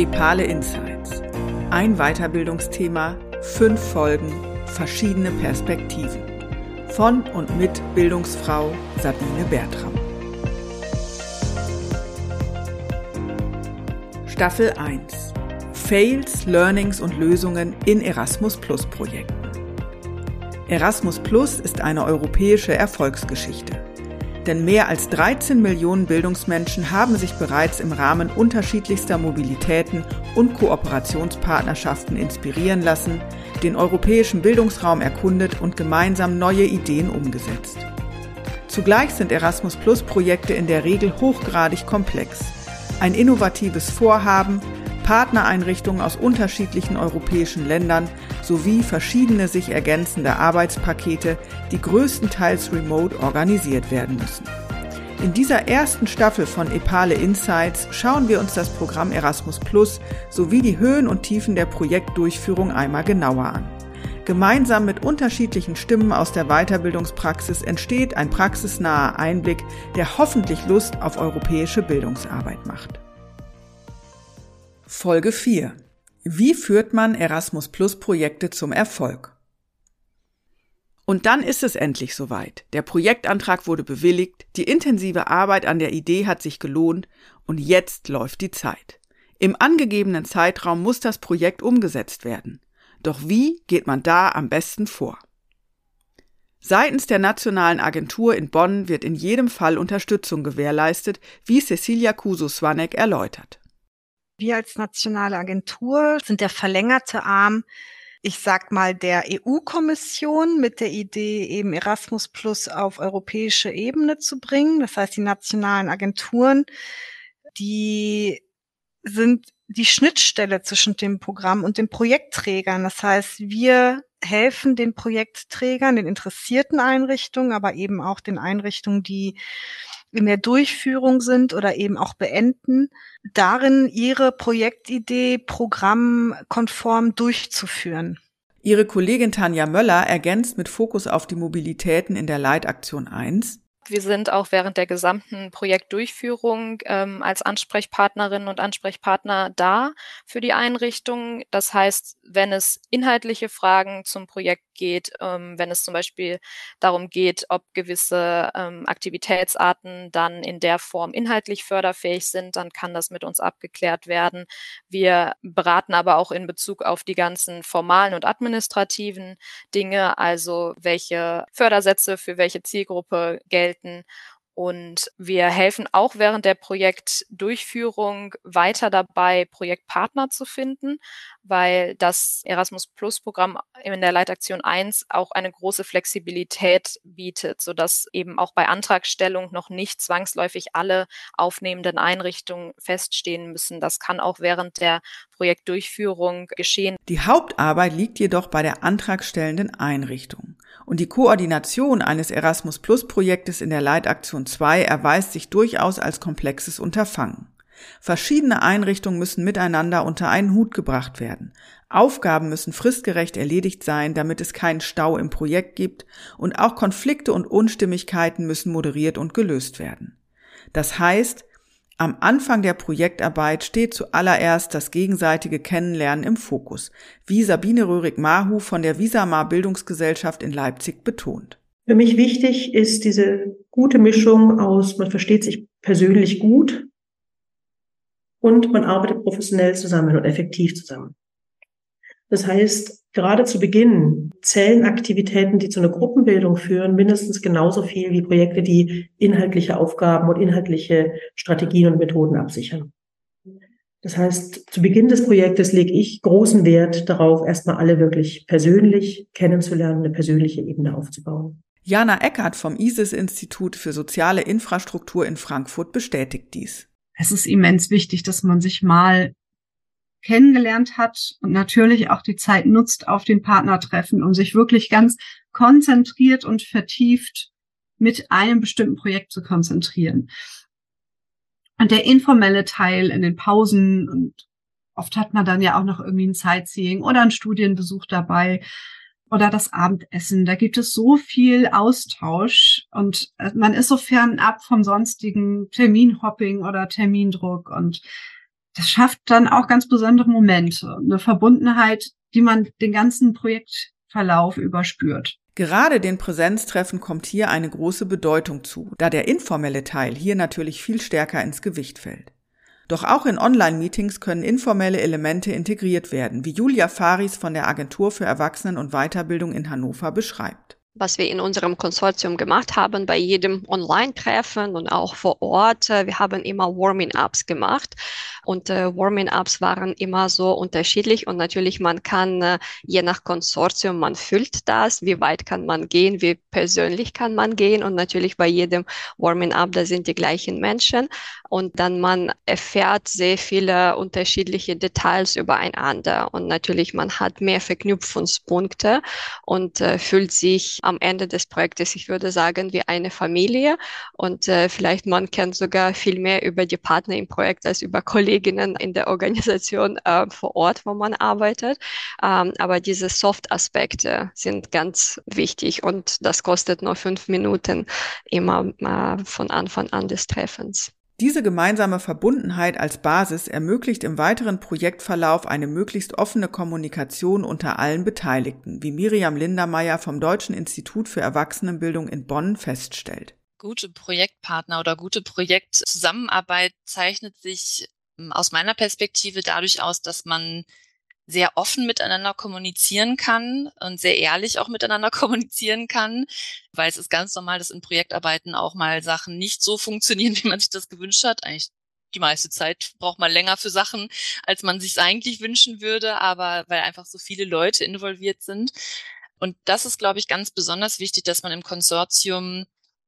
EPALE Insights. Ein Weiterbildungsthema, 5 Folgen, verschiedene Perspektiven. Von und mit Bildungsfrau Sabine Bertram. Staffel 1. Fails, Learnings und Lösungen in Erasmus-Plus-Projekten. Erasmus+ ist eine europäische Erfolgsgeschichte. Denn mehr als 13 Millionen Bildungsmenschen haben sich bereits im Rahmen unterschiedlichster Mobilitäten und Kooperationspartnerschaften inspirieren lassen, den europäischen Bildungsraum erkundet und gemeinsam neue Ideen umgesetzt. Zugleich sind Erasmus+-Projekte in der Regel hochgradig komplex. Ein innovatives Vorhaben, Partnereinrichtungen aus unterschiedlichen europäischen Ländern sowie verschiedene sich ergänzende Arbeitspakete, die größtenteils remote organisiert werden müssen. In dieser ersten Staffel von EPALE Insights schauen wir uns das Programm Erasmus+ sowie die Höhen und Tiefen der Projektdurchführung einmal genauer an. Gemeinsam mit unterschiedlichen Stimmen aus der Weiterbildungspraxis entsteht ein praxisnaher Einblick, der hoffentlich Lust auf europäische Bildungsarbeit macht. Folge 4. Wie führt man Erasmus+-Projekte zum Erfolg? Und dann ist es endlich soweit. Der Projektantrag wurde bewilligt, die intensive Arbeit an der Idee hat sich gelohnt und jetzt läuft die Zeit. Im angegebenen Zeitraum muss das Projekt umgesetzt werden. Doch wie geht man da am besten vor? Seitens der Nationalen Agentur in Bonn wird in jedem Fall Unterstützung gewährleistet, wie Cecilia Kuso-Swanek erläutert. Wir als nationale Agentur sind der verlängerte Arm, ich sag mal, der EU-Kommission mit der Idee, eben Erasmus+ auf europäische Ebene zu bringen. Das heißt, die nationalen Agenturen, die sind die Schnittstelle zwischen dem Programm und den Projektträgern. Das heißt, wir helfen den Projektträgern, den interessierten Einrichtungen, aber eben auch den Einrichtungen, die in der Durchführung sind oder eben auch beenden, darin ihre Projektidee programmkonform durchzuführen. Ihre Kollegin Tanja Möller ergänzt mit Fokus auf die Mobilitäten in der Leitaktion 1. Wir sind auch während der gesamten Projektdurchführung als Ansprechpartnerinnen und Ansprechpartner da für die Einrichtung. Das heißt, wenn es inhaltliche Fragen zum Projekt geht, wenn es zum Beispiel darum geht, ob gewisse Aktivitätsarten dann in der Form inhaltlich förderfähig sind, dann kann das mit uns abgeklärt werden. Wir beraten aber auch in Bezug auf die ganzen formalen und administrativen Dinge, also welche Fördersätze für welche Zielgruppe gelten. Und wir helfen auch während der Projektdurchführung weiter dabei, Projektpartner zu finden, weil das Erasmus+-Programm in der Leitaktion 1 auch eine große Flexibilität bietet, sodass eben auch bei Antragstellung noch nicht zwangsläufig alle aufnehmenden Einrichtungen feststehen müssen. Das kann auch während der Projektdurchführung geschehen. Die Hauptarbeit liegt jedoch bei der antragstellenden Einrichtung. Und die Koordination eines Erasmus+-Projektes in der Leitaktion 2 erweist sich durchaus als komplexes Unterfangen. Verschiedene Einrichtungen müssen miteinander unter einen Hut gebracht werden. Aufgaben müssen fristgerecht erledigt sein, damit es keinen Stau im Projekt gibt, und auch Konflikte und Unstimmigkeiten müssen moderiert und gelöst werden. Das heißt, am Anfang der Projektarbeit steht zuallererst das gegenseitige Kennenlernen im Fokus, wie Sabine Röhrig-Mahu von der Visamar Bildungsgesellschaft in Leipzig betont. Für mich wichtig ist diese gute Mischung aus, man versteht sich persönlich gut und man arbeitet professionell zusammen und effektiv zusammen. Das heißt, gerade zu Beginn zählen Aktivitäten, die zu einer Gruppenbildung führen, mindestens genauso viel wie Projekte, die inhaltliche Aufgaben und inhaltliche Strategien und Methoden absichern. Das heißt, zu Beginn des Projektes lege ich großen Wert darauf, erstmal alle wirklich persönlich kennenzulernen, eine persönliche Ebene aufzubauen. Jana Eckert vom ISIS-Institut für soziale Infrastruktur in Frankfurt bestätigt dies. Es ist immens wichtig, dass man sich mal kennengelernt hat und natürlich auch die Zeit nutzt auf den Partnertreffen, um sich wirklich ganz konzentriert und vertieft mit einem bestimmten Projekt zu konzentrieren. Und der informelle Teil in den Pausen, und oft hat man dann ja auch noch irgendwie ein Sightseeing oder einen Studienbesuch dabei oder das Abendessen. Da gibt es so viel Austausch und man ist so fernab vom sonstigen Terminhopping oder Termindruck, und das schafft dann auch ganz besondere Momente, eine Verbundenheit, die man den ganzen Projektverlauf überspürt. Gerade den Präsenztreffen kommt hier eine große Bedeutung zu, da der informelle Teil hier natürlich viel stärker ins Gewicht fällt. Doch auch in Online-Meetings können informelle Elemente integriert werden, wie Julia Faris von der Agentur für Erwachsenen- und Weiterbildung in Hannover beschreibt. Was wir in unserem Konsortium gemacht haben, bei jedem Online-Treffen und auch vor Ort, wir haben immer Warming-Ups gemacht. Und Warming-Ups waren immer so unterschiedlich. Und natürlich, man kann, je nach Konsortium, man füllt das, wie weit kann man gehen, wie persönlich kann man gehen. Und natürlich bei jedem Warming-Up, da sind die gleichen Menschen. Und dann man erfährt sehr viele unterschiedliche Details übereinander. Und natürlich, man hat mehr Verknüpfungspunkte und fühlt sich am Ende des Projektes, ich würde sagen, wie eine Familie. Und vielleicht man kennt sogar viel mehr über die Partner im Projekt als über Kolleginnen in der Organisation vor Ort, wo man arbeitet. Aber diese Soft-Aspekte sind ganz wichtig und das kostet nur 5 Minuten immer von Anfang an des Treffens. Diese gemeinsame Verbundenheit als Basis ermöglicht im weiteren Projektverlauf eine möglichst offene Kommunikation unter allen Beteiligten, wie Miriam Lindermeier vom Deutschen Institut für Erwachsenenbildung in Bonn feststellt. Gute Projektpartner oder gute Projektzusammenarbeit zeichnet sich aus meiner Perspektive dadurch aus, dass man sehr offen miteinander kommunizieren kann und sehr ehrlich auch miteinander kommunizieren kann, weil es ist ganz normal, dass in Projektarbeiten auch mal Sachen nicht so funktionieren, wie man sich das gewünscht hat. Eigentlich die meiste Zeit braucht man länger für Sachen, als man sich eigentlich wünschen würde, aber weil einfach so viele Leute involviert sind. Und das ist, glaube ich, ganz besonders wichtig, dass man im Konsortium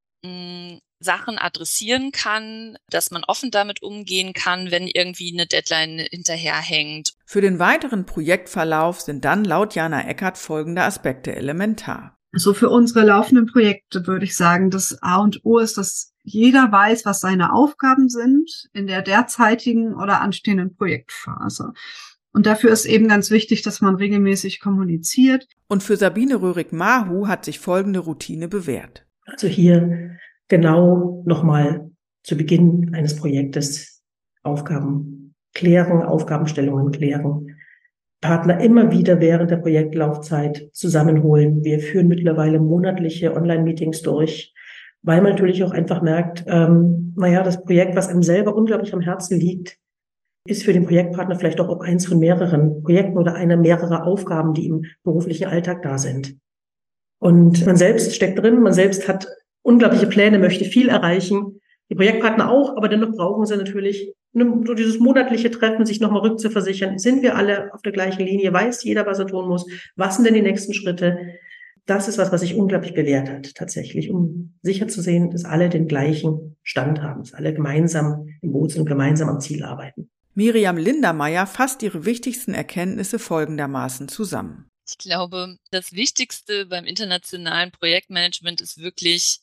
Sachen adressieren kann, dass man offen damit umgehen kann, wenn irgendwie eine Deadline hinterherhängt. Für den weiteren Projektverlauf sind dann laut Jana Eckert folgende Aspekte elementar. Also für unsere laufenden Projekte würde ich sagen, das A und O ist, dass jeder weiß, was seine Aufgaben sind in der derzeitigen oder anstehenden Projektphase. Und dafür ist eben ganz wichtig, dass man regelmäßig kommuniziert. Und für Sabine Röhrig-Mahu hat sich folgende Routine bewährt. Also hier genau nochmal zu Beginn eines Projektes Aufgaben klären, Aufgabenstellungen klären, Partner immer wieder während der Projektlaufzeit zusammenholen. Wir führen mittlerweile monatliche Online-Meetings durch, weil man natürlich auch einfach merkt, das Projekt, was einem selber unglaublich am Herzen liegt, ist für den Projektpartner vielleicht auch eins von mehreren Projekten oder einer mehrerer Aufgaben, die im beruflichen Alltag da sind. Und man selbst steckt drin, man selbst hat unglaubliche Pläne, möchte viel erreichen. Die Projektpartner auch, aber dennoch brauchen sie natürlich so dieses monatliche Treffen, sich nochmal rückzuversichern. Sind wir alle auf der gleichen Linie? Weiß jeder, was er tun muss? Was sind denn die nächsten Schritte? Das ist was sich unglaublich bewährt hat, tatsächlich, um sicher zu sehen, dass alle den gleichen Stand haben, dass alle gemeinsam im Boot sind und gemeinsam am Ziel arbeiten. Miriam Lindermeier fasst ihre wichtigsten Erkenntnisse folgendermaßen zusammen. Ich glaube, das Wichtigste beim internationalen Projektmanagement ist wirklich,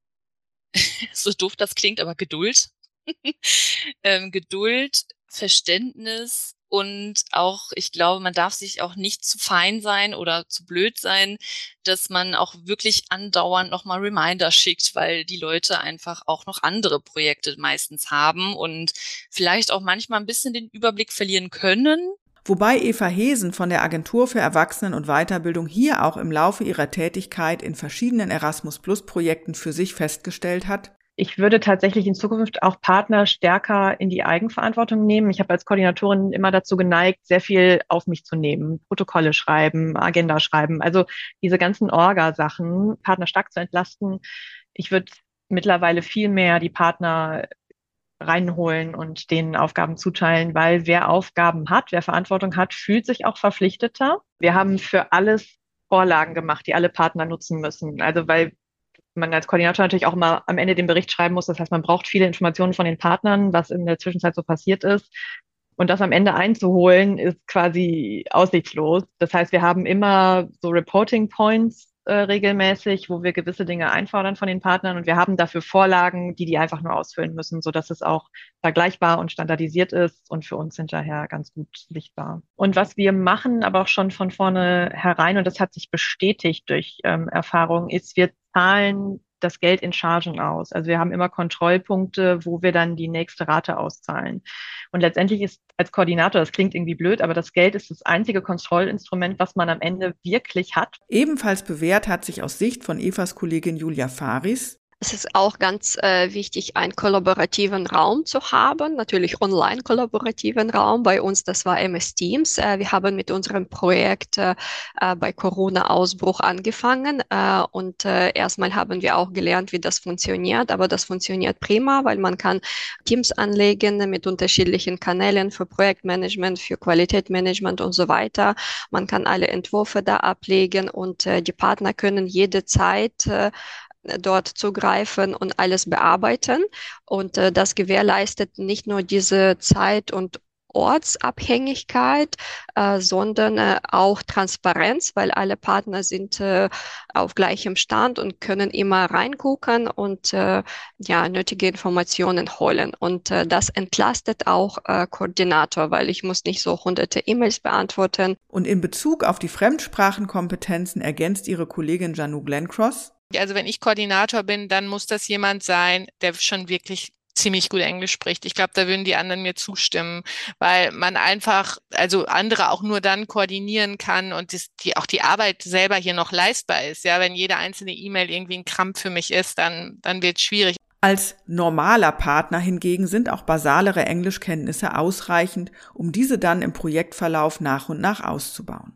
so doof das klingt, aber Geduld. Geduld, Verständnis und auch, ich glaube, man darf sich auch nicht zu fein sein oder zu blöd sein, dass man auch wirklich andauernd nochmal Reminder schickt, weil die Leute einfach auch noch andere Projekte meistens haben und vielleicht auch manchmal ein bisschen den Überblick verlieren können. Wobei Eva Hesen von der Agentur für Erwachsenen- und Weiterbildung hier auch im Laufe ihrer Tätigkeit in verschiedenen Erasmus-Plus-Projekten für sich festgestellt hat: Ich würde tatsächlich in Zukunft auch Partner stärker in die Eigenverantwortung nehmen. Ich habe als Koordinatorin immer dazu geneigt, sehr viel auf mich zu nehmen. Protokolle schreiben, Agenda schreiben, also diese ganzen Orga-Sachen, Partner stark zu entlasten. Ich würde mittlerweile viel mehr die Partner reinholen und denen Aufgaben zuteilen, weil wer Aufgaben hat, wer Verantwortung hat, fühlt sich auch verpflichteter. Wir haben für alles Vorlagen gemacht, die alle Partner nutzen müssen. Also weil man als Koordinator natürlich auch immer am Ende den Bericht schreiben muss. Das heißt, man braucht viele Informationen von den Partnern, was in der Zwischenzeit so passiert ist. Und das am Ende einzuholen, ist quasi aussichtslos. Das heißt, wir haben immer so Reporting Points regelmäßig, wo wir gewisse Dinge einfordern von den Partnern. Und wir haben dafür Vorlagen, die einfach nur ausfüllen müssen, sodass es auch vergleichbar und standardisiert ist und für uns hinterher ganz gut sichtbar. Und was wir machen, aber auch schon von vorne herein, und das hat sich bestätigt durch Erfahrung, ist, wir zahlen das Geld in Chargen aus. Also wir haben immer Kontrollpunkte, wo wir dann die nächste Rate auszahlen. Und letztendlich ist als Koordinator, das klingt irgendwie blöd, aber das Geld ist das einzige Kontrollinstrument, was man am Ende wirklich hat. Ebenfalls bewährt hat sich aus Sicht von Evas Kollegin Julia Faris: Es ist auch ganz wichtig, einen kollaborativen Raum zu haben, natürlich online-kollaborativen Raum. Bei uns, das war MS Teams. Wir haben mit unserem Projekt bei Corona-Ausbruch angefangen und erstmal haben wir auch gelernt, wie das funktioniert. Aber das funktioniert prima, weil man kann Teams anlegen mit unterschiedlichen Kanälen für Projektmanagement, für Qualitätsmanagement und so weiter. Man kann alle Entwürfe da ablegen und die Partner können jederzeit dort zugreifen und alles bearbeiten. Und das gewährleistet nicht nur diese Zeit- und Ortsabhängigkeit, sondern auch Transparenz, weil alle Partner sind auf gleichem Stand und können immer reingucken und nötige Informationen holen. Und das entlastet auch Koordinator, weil ich muss nicht so hunderte E-Mails beantworten. Und in Bezug auf die Fremdsprachenkompetenzen ergänzt ihre Kollegin Janu Glencross: Also wenn ich Koordinator bin, dann muss das jemand sein, der schon wirklich ziemlich gut Englisch spricht. Ich glaube, da würden die anderen mir zustimmen, weil man einfach, also andere auch nur dann koordinieren kann und auch die Arbeit selber hier noch leistbar ist. Ja, wenn jede einzelne E-Mail irgendwie ein Krampf für mich ist, dann wird es schwierig. Als normaler Partner hingegen sind auch basalere Englischkenntnisse ausreichend, um diese dann im Projektverlauf nach und nach auszubauen.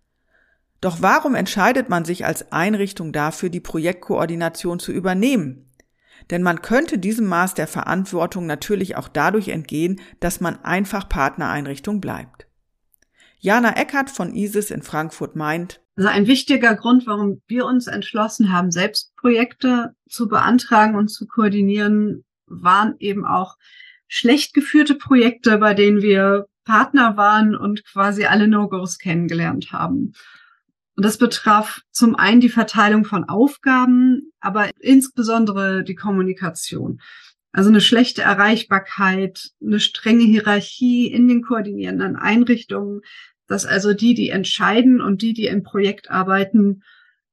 Doch warum entscheidet man sich als Einrichtung dafür, die Projektkoordination zu übernehmen? Denn man könnte diesem Maß der Verantwortung natürlich auch dadurch entgehen, dass man einfach Partnereinrichtung bleibt. Jana Eckert von ISIS in Frankfurt meint: Also ein wichtiger Grund, warum wir uns entschlossen haben, selbst Projekte zu beantragen und zu koordinieren, waren eben auch schlecht geführte Projekte, bei denen wir Partner waren und quasi alle No-Gos kennengelernt haben. Und das betraf zum einen die Verteilung von Aufgaben, aber insbesondere die Kommunikation. Also eine schlechte Erreichbarkeit, eine strenge Hierarchie in den koordinierenden Einrichtungen, dass also die entscheiden und die im Projekt arbeiten,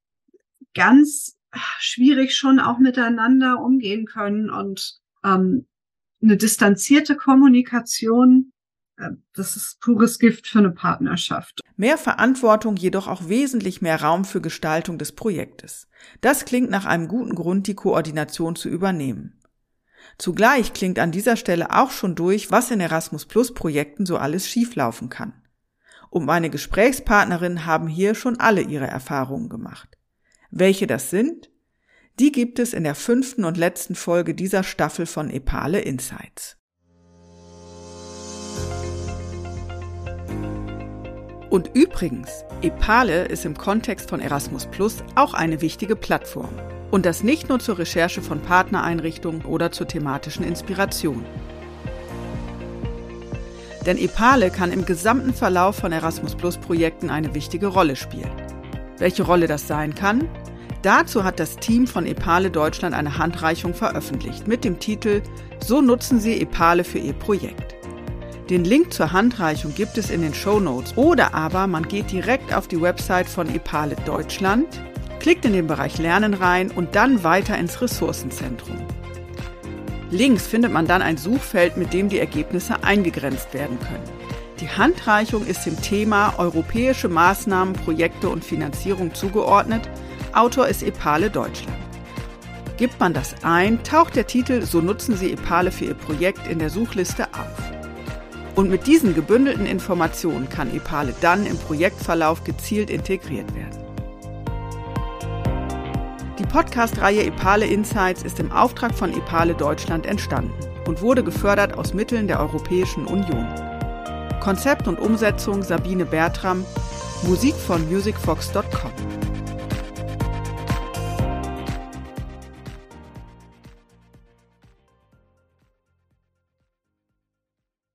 ganz schwierig schon auch miteinander umgehen können und eine distanzierte Kommunikation, das ist pures Gift für eine Partnerschaft. Mehr Verantwortung, jedoch auch wesentlich mehr Raum für Gestaltung des Projektes. Das klingt nach einem guten Grund, die Koordination zu übernehmen. Zugleich klingt an dieser Stelle auch schon durch, was in Erasmus-Plus-Projekten so alles schieflaufen kann. Und meine Gesprächspartnerinnen haben hier schon alle ihre Erfahrungen gemacht. Welche das sind? Die gibt es in der 5. und letzten Folge dieser Staffel von EPALE Insights. Und übrigens, EPALE ist im Kontext von Erasmus Plus auch eine wichtige Plattform. Und das nicht nur zur Recherche von Partnereinrichtungen oder zur thematischen Inspiration. Denn EPALE kann im gesamten Verlauf von Erasmus Plus Projekten eine wichtige Rolle spielen. Welche Rolle das sein kann? Dazu hat das Team von EPALE Deutschland eine Handreichung veröffentlicht mit dem Titel »So nutzen Sie EPALE für Ihr Projekt«. Den Link zur Handreichung gibt es in den Shownotes oder aber man geht direkt auf die Website von EPALE Deutschland, klickt in den Bereich Lernen rein und dann weiter ins Ressourcenzentrum. Links findet man dann ein Suchfeld, mit dem die Ergebnisse eingegrenzt werden können. Die Handreichung ist dem Thema Europäische Maßnahmen, Projekte und Finanzierung zugeordnet. Autor ist EPALE Deutschland. Gibt man das ein, taucht der Titel »So nutzen Sie EPALE für Ihr Projekt« in der Suchliste auf. Und mit diesen gebündelten Informationen kann EPALE dann im Projektverlauf gezielt integriert werden. Die Podcast-Reihe EPALE Insights ist im Auftrag von EPALE Deutschland entstanden und wurde gefördert aus Mitteln der Europäischen Union. Konzept und Umsetzung Sabine Bertram, Musik von musicfox.com.